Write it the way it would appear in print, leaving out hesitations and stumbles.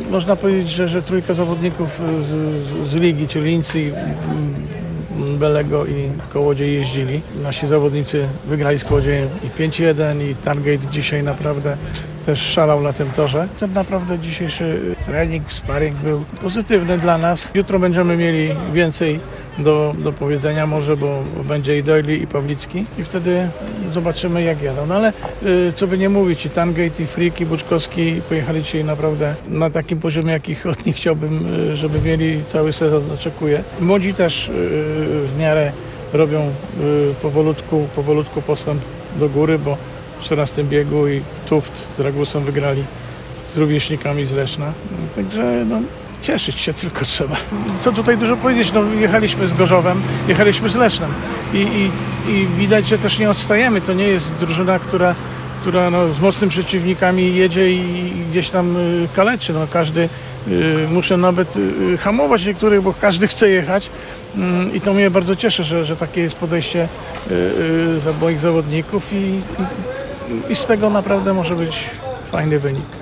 można powiedzieć, że trójka zawodników z ligi, czyli Lincy, Belego i Kołodziej jeździli. Nasi zawodnicy wygrali z Kołodziejem i 5-1 i Targate dzisiaj naprawdę też szalał na tym torze. Ten naprawdę dzisiejszy trening, sparring był pozytywny dla nas. Jutro będziemy mieli więcej do powiedzenia może, bo będzie i Doyle i Pawlicki i wtedy zobaczymy jak jadą. No ale co by nie mówić, i Targate, i Freak, i Buczkowski pojechali dzisiaj naprawdę na takim poziomie, jakich od nich chciałbym, żeby mieli cały sezon, oczekuję. Młodzi też w miarę robią powolutku postęp do góry, bo w 14 biegu i Tuft z Ragusem wygrali z rówieśnikami z Leszna. Także no, cieszyć się tylko trzeba. Co tutaj dużo powiedzieć, no, jechaliśmy z Gorzowem, jechaliśmy z Lesznem i widać, że też nie odstajemy. To nie jest drużyna, która no, z mocnymi przeciwnikami jedzie i gdzieś tam kaleczy. No, każdy muszę nawet hamować niektórych, bo każdy chce jechać i to mnie bardzo cieszy, że takie jest podejście moich zawodników i z tego naprawdę może być fajny wynik.